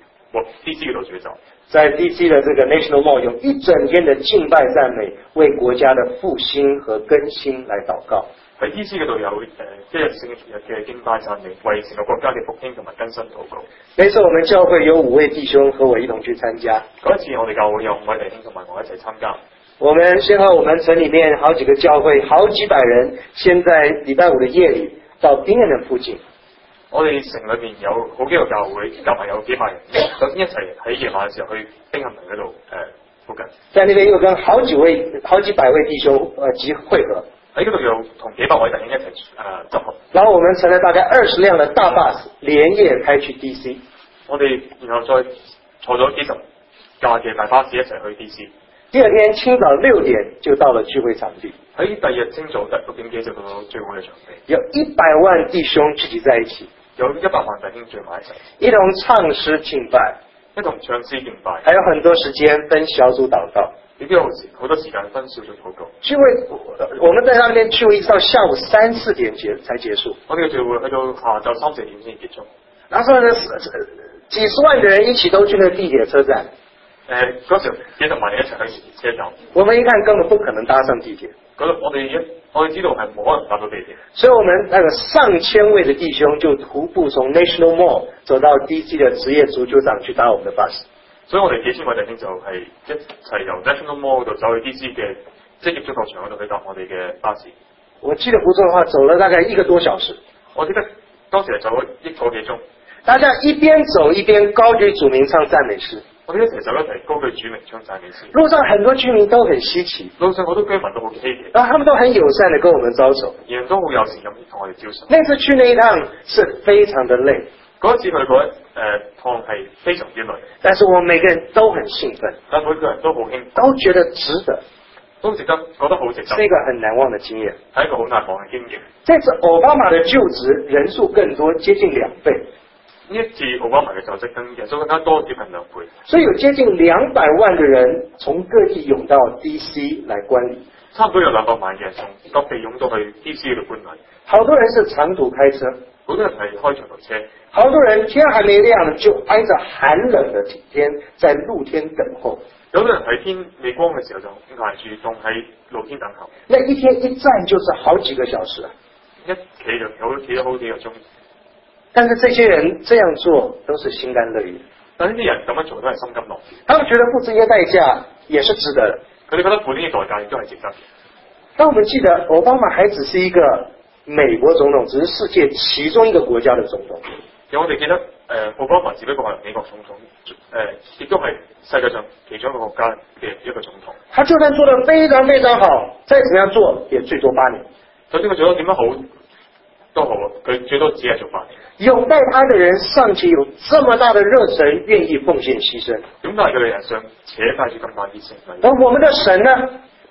D C 嗰度聚集。 在 D C 的這個 National Mall 有一整天的敬拜讚美，為國家的復興和更新來禱告。 喺 D C 嗰度有誒一日星期日嘅敬拜讚美，為成個國家嘅復興同埋更新禱告。 那次我們教會有五位弟兄和我一同去參加。 嗰一次我哋教會有五位弟兄同埋我一齊參加。 我們先後我們城裡面好幾個教會，好幾百人，先在禮拜五的夜裡到兵人的附近。 我哋城裏面有好幾個教會，夾埋有幾百人，首先一齊喺夜晚嘅時候去兵行門嗰度誒附近。在那邊又跟好幾位、好幾百位弟兄誒集會合。喺嗰度又同幾百位弟兄一齊誒集合。 然後我們乘了大概二十輛的大巴士，連夜開去 D C。 我哋然後再坐咗幾十架嘅大巴士一齊去 D C。 第二天清早六點就到了聚會場地。 喺第二日清早六點幾就到聚會嘅場地。 有一百萬弟兄聚集在一起。 有一百萬弟兄聚埋一齊， 一同唱詩敬拜， 一同唱詩敬拜， 還有很多時間分小組禱告， 亦都有好多時間分小組禱告。 聚會，我們在那邊聚會一直到下午三四點結才結束。 我哋嘅聚會去到下晝三四點先結束。 然後呢，幾十萬嘅人一起都去那個地鐵車站。 誒，嗰時幾十萬人一齊去車站。 我們一看根本不可能搭上地鐵。 嗰度我哋一我哋知道係冇可能搭到地鐵。所以我們那個上千位的弟兄就徒步從 National Mall 走到 D C 的職業足球場去搭我們的巴士。 所以我哋幾千位弟兄就係一齊由 National Mall 度走去 D C 嘅職業足球場嗰度去搭我哋嘅巴士。 我記得不錯的話，走了大概一個多小時。 我記得當時係走咗一個幾鐘。 大家一邊走一邊高舉主名唱讚美詩。 我哋一齊走一齊高舉主名唱讚美詩。 路上很多居民都很稀奇， 路上好多居民都好稀奇， 然後他們都很友善的跟我們招手， 人都好友善咁同我哋招手。 那次去那一趟是非常的累， 嗰一次去嗰一誒趟係非常之累， 但是我們每個人都很興奮， 但每個人都好興奮， 都覺得值得， 都值得，覺得好值得， 是一個很難忘的經驗， 係一個好難忘嘅經驗。 這次奧巴馬的就職人數更多，接近兩倍。 呢一次奧巴馬嘅就職跟人數更加多，接近兩倍， 所以有接近兩百萬嘅人從各地湧到 D C 來觀禮， 差唔多有兩百萬嘅人從各地湧到去 D C 度觀禮。 好多人是長途開車， 好多人係開長途車， 好多人天還沒亮就挨着寒冷的天在露天等候， 有啲人喺天未光嘅時候就挨住凍喺露天等候。 那一天一站就是好幾個小時啊！ 一企就有企咗好幾個鐘。 但是這些人這樣做都是心甘樂意， 但呢啲人咁樣做都係心甘樂意， 他們覺得付這些代價也是值得的。 佢哋覺得付呢啲代價亦都係值得嘅。 但我們記得，奧巴馬還只是一個美國總統，只是世界其中一個國家的總統。 有我哋記得，誒、呃，奧巴馬只不過係美國總統，誒、呃，亦都係世界上其中一個國家嘅一個總統。 他就算做得非常非常好，再怎麼樣做也最多八年。 就算佢做得點樣好都好，佢最多只係做八年。 擁戴他的人尚且有這麼大的熱忱，願意奉獻犧牲。 擁戴佢嘅人尚且帶住咁大熱誠。 而我們的神呢，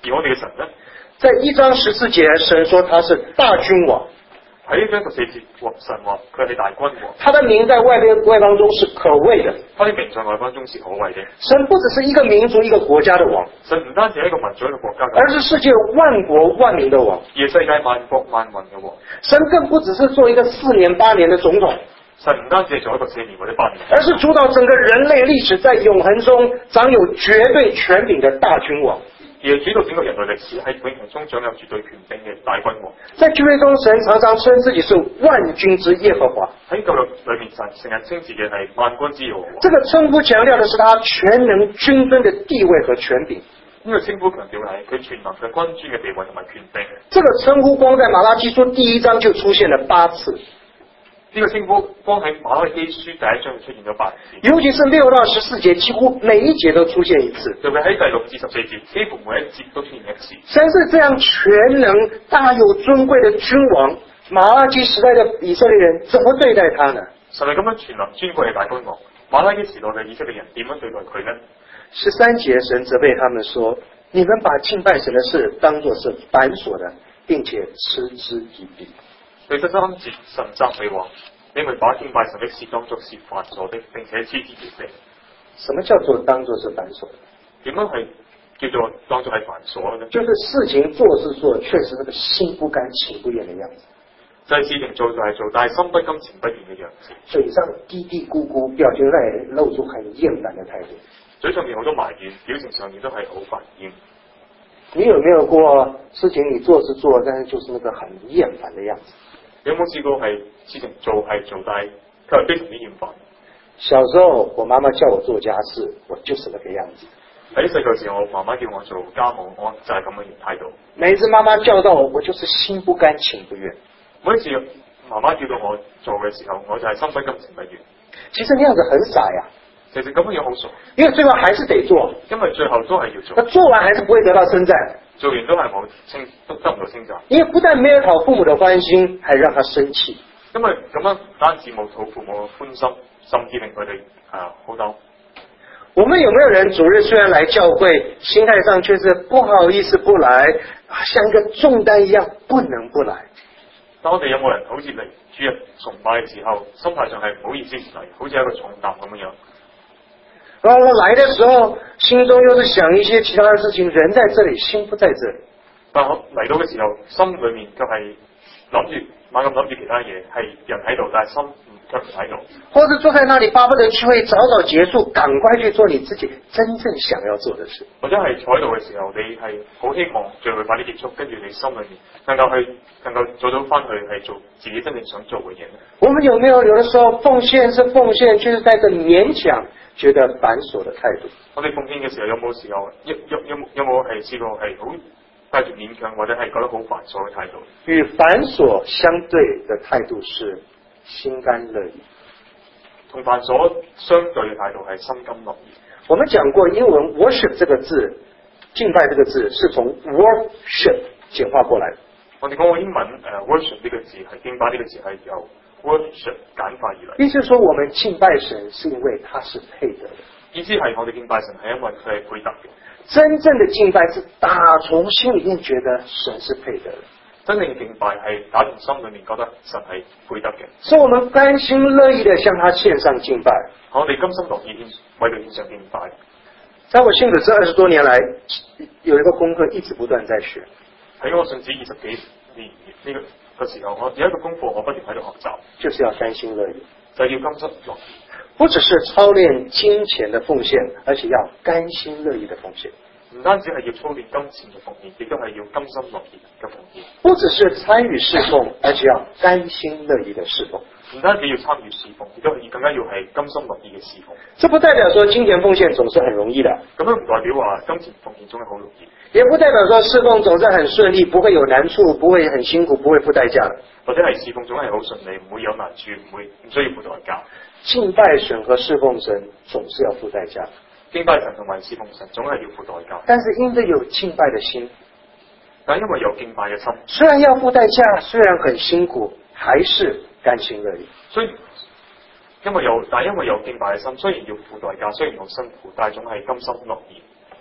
而我哋嘅神咧， 在一章十四節，神說他是大君王。 喺一章十四節，神話佢係大君王。 他的名在外邊外邦中是可畏的。 他的名在外邦中是可畏的。 神不只是一個民族一個國家的王， 神唔單止係一個民族一個國家嘅王， 而是世界萬國萬民的王， 而係世界萬國萬民嘅王。 神更不只是做一個四年八年的總統。 神唔單止係做一個四年或者八年， 而是主導整個人類歷史，在永恆中掌有絕對權柄的大君王。 而係主導整個人類歷史，喺永恆中掌有絕對權柄嘅大君王。 在舊約中，神常常稱自己是萬軍之耶和華。 喺舊約裏面，神成日稱自己係萬軍之耶和華。 這個稱呼強調的是他全能君尊的地位和權柄。 呢個稱呼強調係佢全能嘅君尊嘅地位同埋權柄。 這個稱呼光在馬拉基書第一章就出現了八次。 呢個稱呼光喺馬拉基書第一章就出現咗八次， 尤其是六到十四節，幾乎每一節都出現一次。 特別喺第六至十四節，幾乎每一節都出現一次。 神是這樣全能、大有尊貴的君王，馬拉基時代的以色列人怎麼對待他呢？ 神係咁樣全能尊貴嘅大君王，馬拉基時代嘅以色列人點樣對待佢呢？ 十三節，神責備他們說：你們把敬拜神的事當作是繁瑣的，並且嗤之以鼻。 第十三節，神責備話：你們把敬拜神的事當作是繁瑣的，並且嗤之以鼻。 什麼叫做當作是繁瑣的？ 點樣係叫做當作係繁瑣呢？ 就是事情做是做，卻是那個心不甘情不願的樣子。 就係事情做就係做，但係心不甘情不願嘅樣子。 嘴上嘀嘀咕咕，表情內露出很厭煩的態度。 嘴上面好多埋怨，表情上面都係好煩厭。 你有沒有過事情你做是做，但是就是那個很厭煩的樣子？ 有冇試過係事情做係做，但係佢係非常之厭煩？ 小時候我媽媽叫我做家事，我就是那個樣子。 喺細個時候，我媽媽叫我做家務，我就係咁嘅態度。 每次媽媽叫到我，我就是心不甘情不願。 每一次媽媽叫到我做嘅時候，我就係心不甘情不願。 其實那樣子很傻呀。 其實咁樣好傻， 因為最後還是得做， 因為最後都係要做。 那做完還是不會得到稱讚， 做完都係冇稱，都得唔到稱讚。 因為不但沒有討父母的歡心，還讓他生氣。 因為咁樣單止冇討父母嘅歡心，甚至令佢哋啊好嬲。 我們有沒有人主日雖然來教會，心態上卻是不好意思不來，像一個重擔一樣不能不來？ 但我哋有冇人好似嚟主日崇拜嘅時候，心態上係唔好意思唔嚟，好似一個重擔咁樣？然後我來的時候，心中又是想一些其他的事情，人在這裏，心不在這裏。但我嚟到嘅時候，心裏面就係諗住猛咁諗住其他嘢，係人喺度，但係心卻唔喺度。或者坐在那裏巴不得聚會早早結束，趕快去做你自己真正想要做的事。或者係坐喺度嘅時候，你係好希望聚會快啲結束，跟住你心裏面能夠去能夠做到翻去係做自己真正想做嘅嘢。我們有沒有有的時候奉獻是奉獻，卻是帶着勉強，覺得繁瑣的態度？我哋奉獻嘅時候有冇時候有有有有冇係試過係好帶住勉強，或者係覺得好繁瑣嘅態度？與繁瑣相對的態度是心甘樂意，同繁瑣相對嘅態度係心甘樂意。我們講過英文 worship 這個字，敬拜這個字是從 worship 簡化過來。我哋講過英文誒、uh, worship 呢個字係敬拜呢個字係由 worship 簡化而來。意思說我們敬拜神是因為他是配得的。意思係我哋敬拜神係因為佢係配得嘅。真正的敬拜是打從心裏面覺得神是配得的。真正嘅敬拜係打從心裏面覺得神係配得嘅。所以我們甘心樂意地向他獻上敬拜。我哋甘心樂意為佢獻上敬拜。在我信主這二十多年來，有一個功課一直不斷在學。喺我信主二十幾年呢個嘅時候，我有一個功課我不斷喺度學習，就是要甘心樂意，就要甘心樂意。不只是操練金錢的奉獻，而且要甘心樂意的奉獻。唔單止係要操練金錢嘅奉獻，亦都係要甘心樂意嘅奉獻。不只是參與侍奉，而且要甘心樂意的侍奉。唔單止要參與侍奉，亦都係更加要係甘心樂意嘅侍奉。這不代表說金錢奉獻總是很容易的，咁樣唔代表話金錢奉獻總係好容易。也不代表說侍奉總是很順利，不會有難處，不會很辛苦，不會付代價。或者係侍奉總係好順利，唔會有難處，唔會唔需要付代價。敬拜神和侍奉神總是要付代價。敬拜神同埋侍奉神總係要付代價。但是因着有敬拜的心，但因為有敬拜嘅心，雖然要付代價，雖然很辛苦，還是甘心樂意。所以因為有，但因為有敬拜嘅心，雖然要付代價，雖然好辛苦，但係總係甘心樂意。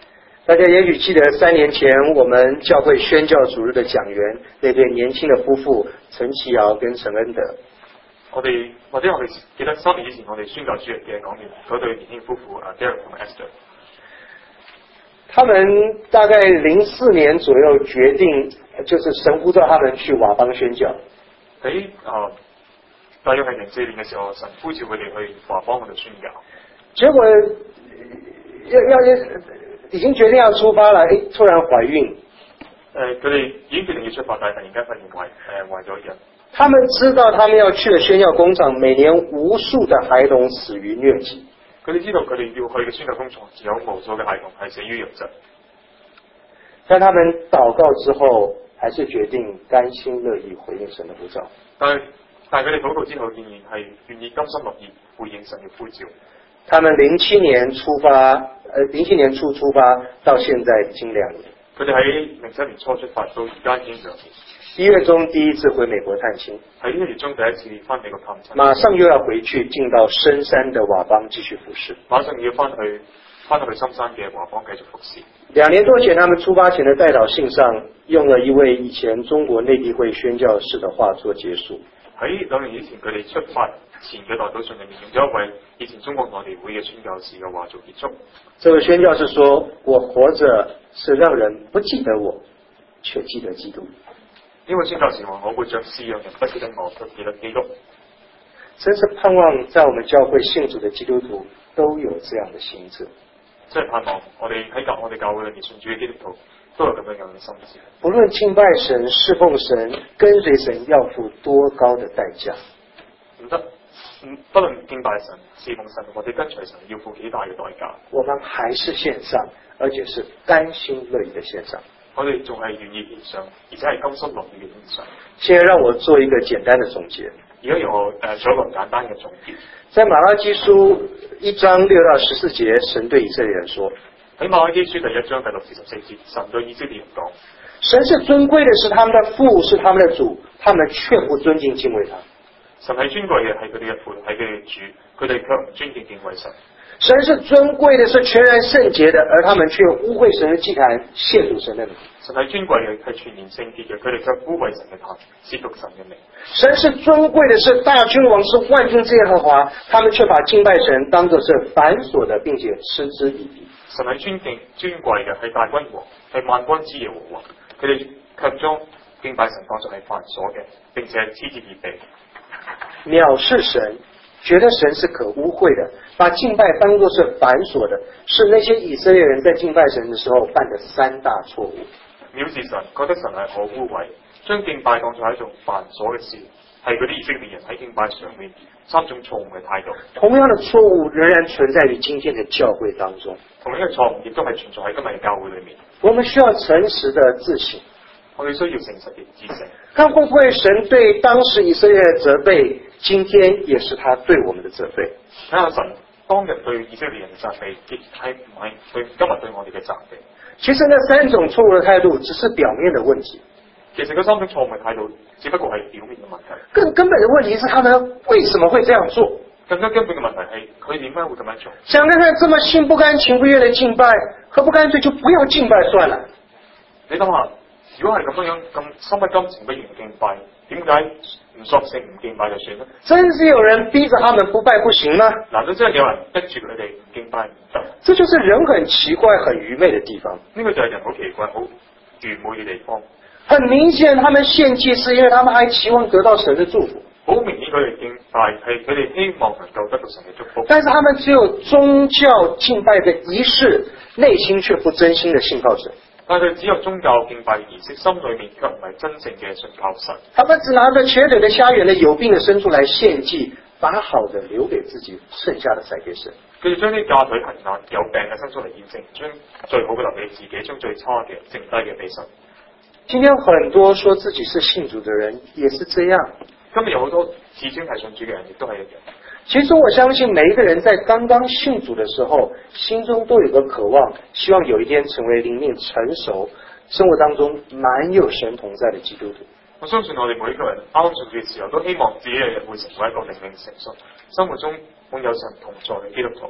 大家也许記得三年前我們教會宣教主日的講員，那對年輕的夫婦陳其堯跟陳恩德。 我哋或者我哋記得三年以前我哋宣教主日嘅講員嗰對年輕夫婦啊 Derek 同 Esther。 他們大概零四年左右決定，就是神呼召他們去瓦邦宣教。 喺啊，大約係零四年嘅時候，神呼召佢哋去華邦嗰度宣教。結果要要已經決定要出發了，誒，突然懷孕。 誒，佢哋已經決定要出發，但係突然間發現懷誒懷咗孕。 他們知道他們要去的宣教工場，每年無數的孩童死於瘧疾。 佢哋知道佢哋要去嘅宣教工場有無數嘅孩童係死於瘧疾。 但他們禱告之後，還是決定甘心樂意回應神的呼召。 但係但係佢哋禱告之後，仍然係願意甘心樂意回應神嘅呼召。 他們零七年出發，呃，零七年初出發，到現在已經兩年。 佢哋喺零七年初出發，到而家已經兩年。 一月中第一次回美國探親， 喺一月中第一次翻美國探親， 馬上又要回去進到深山的瓦邦繼續服侍。 馬上要翻去翻去深山嘅瓦邦繼續服侍。 兩年多前，他們出發前的代禱信上，用了一位以前中國內地會宣教士的話做結束。 喺兩年以前，佢哋出發前嘅代禱信裏面，用咗一位以前中國內地會嘅宣教士嘅話做結束。 這位宣教士說：我活着是讓人不記得我，卻記得基督。 因為宣教士話：我活着是讓人不記得我，卻記得基督。 真是盼望在我們教會信主的基督徒都有這樣的心志。 真係盼望我哋喺教我哋教會裏面信主嘅基督徒都有咁樣樣嘅心志。 不論敬拜神、侍奉神、跟隨神要付多高的代價， 唔得，唔不論敬拜神、侍奉神或者跟隨神要付幾大嘅代價， 我們還是獻上，而且是甘心樂意的獻上。 我哋仲係願意獻上，而且係甘心樂意嘅獻上。 現在讓我做一個簡單的總結。 而家讓我誒做一個簡單嘅總結。 在馬拉基書一章六到十四節，神對以色列人說： 喺馬拉基書第一章第六至十四節，神對以色列人講： 神是尊貴的，是他們的父，是他們的主，他們卻不尊敬敬畏他。 神係尊貴嘅，係佢哋嘅父，係佢哋嘅主，佢哋卻唔尊敬敬畏神。 神是尊貴的，是全然聖潔的，而他們卻污穢神的祭壇，褻瀆神的名。 神係尊貴嘅，係全然聖潔嘅，佢哋卻污穢神嘅壇，褻瀆神嘅名。 神是尊貴的，是大君王，是萬軍之耶和華，他們卻把敬拜神當作是繁瑣的，並且嗤之以鼻。 神係尊敬尊貴嘅，係大君王，係萬軍之耶和華，佢哋卻將敬拜神當作係繁瑣嘅，並且嗤之以鼻。 藐視神，覺得神是可污穢的，把敬拜當作是繁瑣的，是那些以色列人在敬拜神的時候犯的三大錯誤。 藐視神，覺得神係可污穢，將敬拜當作係一種繁瑣嘅事，係嗰啲以色列人喺敬拜上面三種錯誤嘅態度。 同樣的錯誤仍然存在於今天的教會當中。 同樣嘅錯誤亦都係存在喺今日嘅教會裏面。 我們需要誠實的自省。 我哋需要誠實嘅自省。 看會不會神對當時以色列的責備，今天也是他對我們的責備。 睇下神當日對以色列人嘅責備，亦係唔係對今日對我哋嘅責備。 其實那三種錯誤的態度只是表面的問題。 其實嗰三種錯誤嘅態度，只不過係表面嘅問題。 更根本的問題是他們為什麼會這樣做？ 更加根本嘅問題係佢點解會咁樣做？ 想看看這麼心不甘情不願的敬拜，何不乾脆就不要敬拜算了？ 你諗下，如果係咁樣咁心不甘情不願敬拜，點解唔索性唔敬拜就算啦？ 真是有人逼着他們不拜不行嗎？ 難道真係有人逼住佢哋唔敬拜唔得？ 這就是人很奇怪、很愚昧的地方。 呢個就係人好奇怪、好愚昧嘅地方。 很明顯，他們獻祭是因為他們還期望得到神的祝福。 好明顯，佢哋敬拜係佢哋希望能夠得到神嘅祝福。 但是他們只有宗教敬拜的儀式，內心卻不真心的信靠神。 但係只有宗教敬拜儀式，心裏面卻唔係真正嘅信靠神。 他們只拿着瘸腿的、瞎眼的、有病的牲畜來獻祭，把好的留給自己，剩下的曬給神。 佢哋將啲假腿行眼、有病嘅牲畜嚟獻祭，將最好嘅留俾自己，將最差嘅剩低嘅俾神。 今天很多說自己是信主的人也是這樣。 今日有好多自稱係信主嘅人，亦都係一樣。 其實我相信每一個人在剛剛信主的時候，心中都有個渴望，希望有一天成為靈命成熟、生活當中滿有神同在的基督徒。 我相信我哋每一個人啱啱信主嘅時候，都希望自己嘅人會成為一個靈命成熟、生活中滿有神同在嘅基督徒。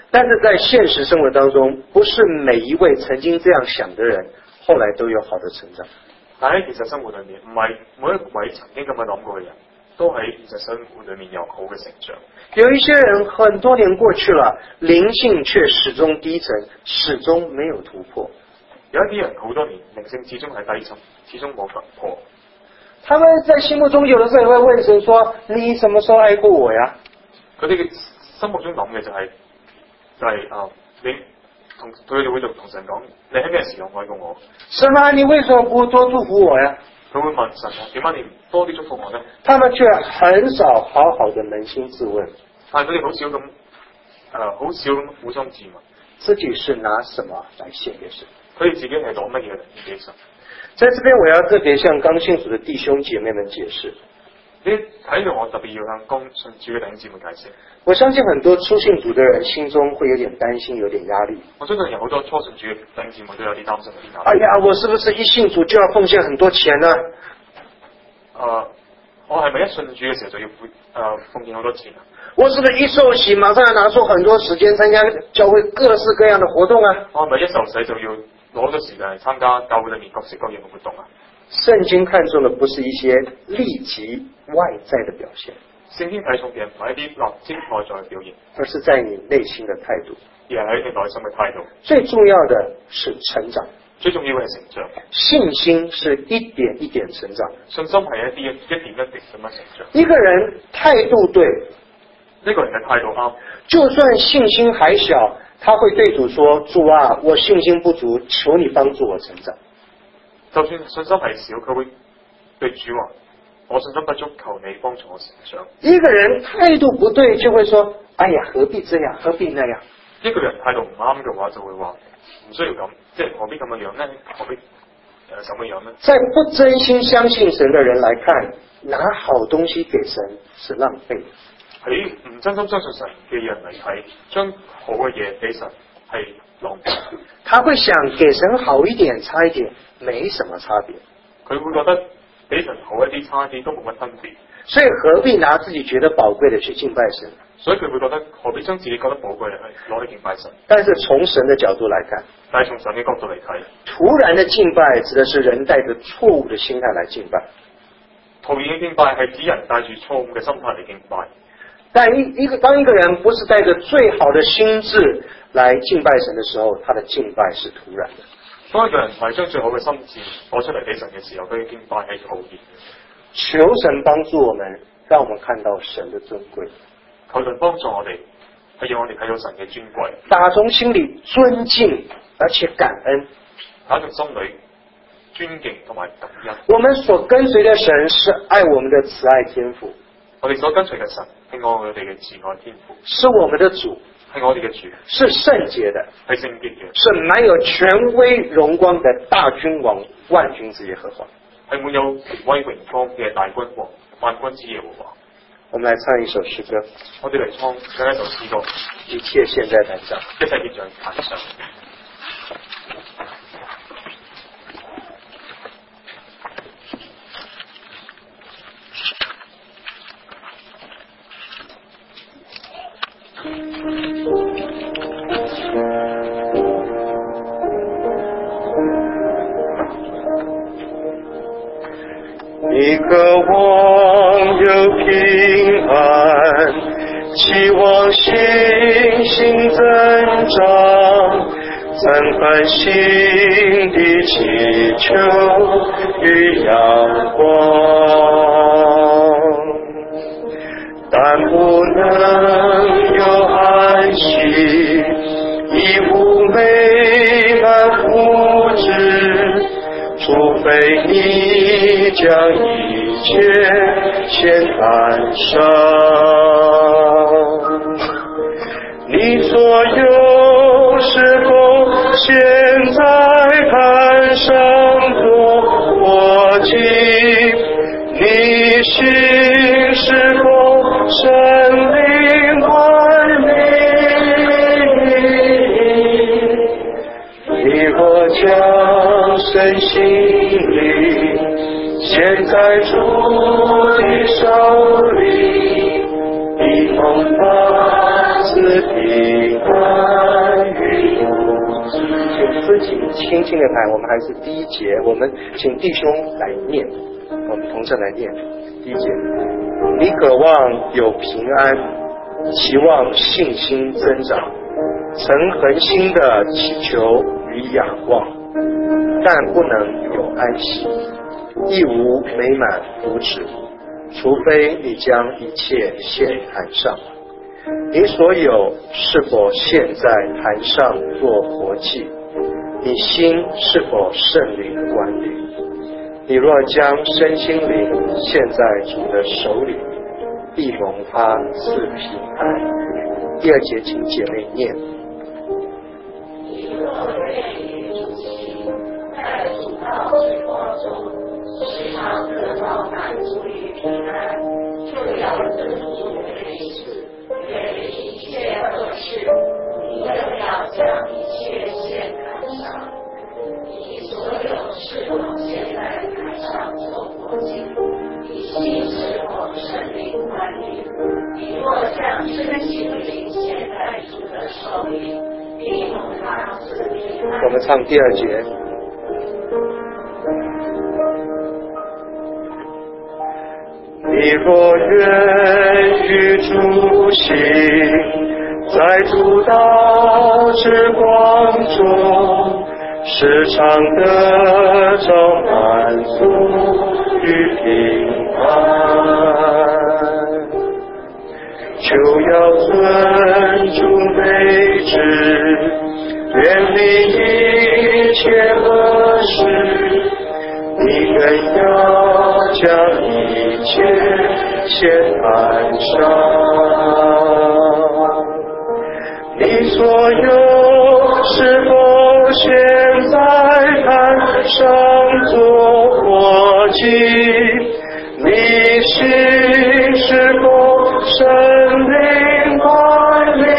但是在现實生活當中，不是每一位曾經這樣想的人，後來都有好的成長。 但喺現實生活裏面，唔係每一位曾經咁樣諗過嘅人，都喺現實生活裏面有好嘅成長。 有一些人很多年過去了，靈性卻始終低沉，始終沒有突破。 有一啲人好多年靈性始終係低沉，始終冇突破。 他們在心目中有的時候也會問神說：你什麼時候愛過我呀？ 佢哋嘅心目中諗嘅就係、是、就係、是、啊，你同佢哋會就同神講：你喺咩時候愛過我？ 神啊，你為什麼不多祝福我呀？ 佢會問神：點解你唔多啲祝福我呢？ 他們卻很少好好的捫心自問。 但係佢哋好少咁誒，好少咁苦心自問， 自己是拿什麼來獻給神？ 佢哋自己係攞乜嘢嚟獻給神？ 在這邊我要特別向剛信主的弟兄姐妹們解釋。 你睇到我特別要向剛信主嘅弟兄姊妹解釋。 我相信很多初信主的人心中會有點擔心，有點壓力。 我相信有好多初信主嘅弟兄姊妹都有啲擔心，有啲壓力。 哎呀，我是不是一信主就要奉獻很多錢呢？ 呃，我係咪一信主嘅時候就要付呃奉獻好多錢啊？ 我是不是一受洗馬上要拿出很多時間參加教會各式各樣的活動啊？ 我係咪一受洗就要攞咗時間嚟參加教會裏面各式各樣嘅活動啊？ 聖經看重的不是一些立即外在的表現， 聖經睇重嘅唔係一啲立即外在嘅表現， 而是在你內心的態度， 而係喺你內心嘅態度。 最重要的是成長， 最重要嘅係成長。 信心是一點一點成長， 信心係一啲一點一點咁樣成長。 一個人態度對， 呢個人嘅態度啱， 就算信心還小，他會對主說：主啊，我信心不足，求你幫助我成長。 就算信心係少，佢會對主話：我信心不足，求你幫助我成長。 一個人態度不對，就會說：哎呀，何必這樣，何必那樣。 一個人態度唔啱嘅話，就會話唔需要咁，即係何必咁嘅樣呢？何必誒咁嘅樣呢？在不真心相信神的人來看，拿好東西給神是浪費。 喺唔真心相信神嘅人嚟睇，將好嘅嘢俾神係浪費。 他會想給神好一點，差一點，沒什麼差別。 佢會覺得俾神好一啲，差一啲都冇乜分別。 所以何必拿自己覺得寶貴的去敬拜神？ 所以佢會覺得何必將自己覺得寶貴嘅去攞嚟敬拜神？ 但是從神的角度來看， 但係從神嘅角度嚟睇， 突然的敬拜指的是人帶着錯誤的心態來敬拜。 突然嘅敬拜係指人帶住錯誤嘅心態嚟敬拜。 但一一個當一個人不是帶着最好的心智來敬拜神的時候，他的敬拜是突然的。 當一個人唔係將最好嘅心智攞出嚟俾神嘅時候，佢嘅敬拜係徒然。 求神幫助我們，讓我們看到神的尊貴。 求神幫助我哋，係讓我哋睇到神嘅尊貴。 打從心裏尊敬而且感恩， 打從心裏尊敬同埋感恩。 我們所跟隨的神是愛我們的慈愛天父。 我哋所跟隨嘅神係愛我哋嘅慈愛天父， 是我們的主， 係我哋嘅主， 是聖潔的， 係聖潔嘅， 是滿有權威榮光的大君王萬軍之耶和華， 係滿有權威榮光嘅大君王萬軍之耶和華。 我們來唱一首詩歌， 我哋嚟唱唱一首詩歌， 一切現在壇上， 一切現在壇上。 你渴望有平安，期望信心增長，怎盼心的祈求與陽光，但不能有安息，一無美滿福祉，除非你將一切獻壇上，你所有是否現在壇上做活祭？你心是否神靈萬靈？你若將身心靈獻在主的手裏，必蒙發自平安。 自己轻轻的弹，我们还是第一节，我们请弟兄来念，我们同声来念第一节。你渴望有平安，期望信心增长，曾恒心的祈求与仰望，但不能有安息，亦无美满福祉，除非你将一切献坛上。你所有是否献在坛上做活祭？你心是否圣灵管理？你若将身心灵献在主的手里，必蒙他赐平安。第二节请姐妹念。你若愿与主行，在主道之光中，时常得到满足与平安，就要得主为事，远离一切恶事，你更要将一切献坛上。你所有是否献在坛上做活祭？你心是否圣灵管理？你若将身心灵献在主的手里，必蒙他赐平安。我们唱第二节。你若愿与主行，在主道之光中，时常得着满足与平安，就要尊主为至，远离一切恶事，你更要将一切献坛上。你所有是否献在坛上做活祭？你心是否圣灵管理？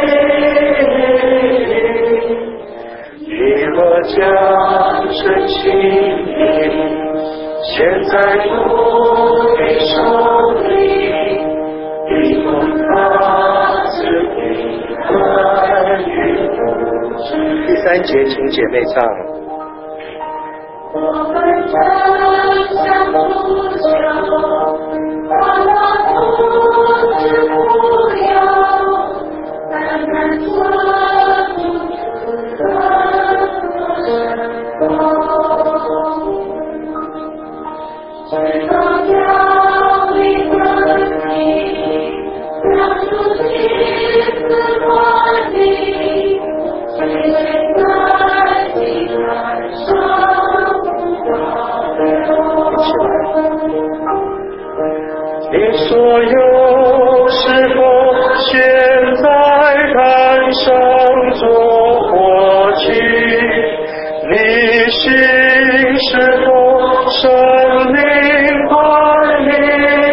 你若将身心灵献在主的手里，必蒙他赐平安与福祉。第三节请姐妹唱。我们正向主求，把那主之不要，单单做主子的生活，直到将你的你，让主亲自管理，谁能在你坛上你所有是否献在坛上做活祭？你心是否圣灵管理？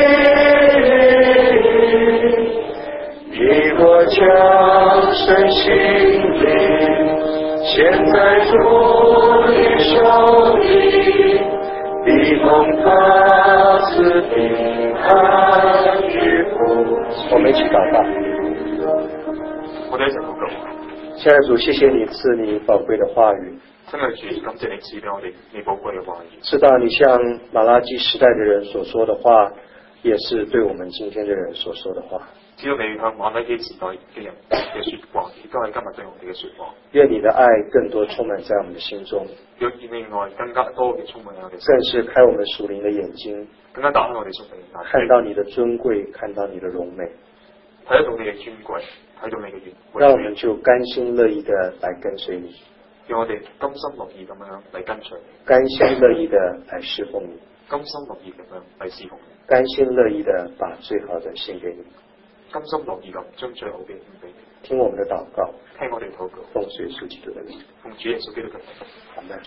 你若将身心灵献在主的手里，必蒙他赐平安与福。我们一起祷告。 我哋一齊禱告。 親愛的主，謝謝你賜你寶貴的話語。 真係主，感謝你賜俾我哋你寶貴嘅話語。 知道你向馬拉基時代的人所說的話，也是對我們今天的人所說的話。 知道你向馬拉基時代嘅人嘅説話，亦都係今日對我哋嘅説話。 願你的愛更多充滿在我們的心中。 若願你愛更加多嘅充滿喺我哋。 更是開我們屬靈的眼睛， 更加打開我哋屬靈嘅眼睛， 看到你的尊貴，看到你的榮美， 睇得到你嘅尊貴，睇到你嘅榮美。 讓我們就甘心樂意的來跟隨你。 讓我哋甘心樂意咁樣嚟跟隨你， 甘心樂意的來侍奉你， 甘心樂意咁樣嚟侍奉你， 甘心樂意的把最好的獻給你， 甘心樂意咁將最好嘅獻俾你。 聽我們的禱告， 聽我哋禱告， 奉主耶穌基督的名， 奉主耶穌基督嘅名。 阿們。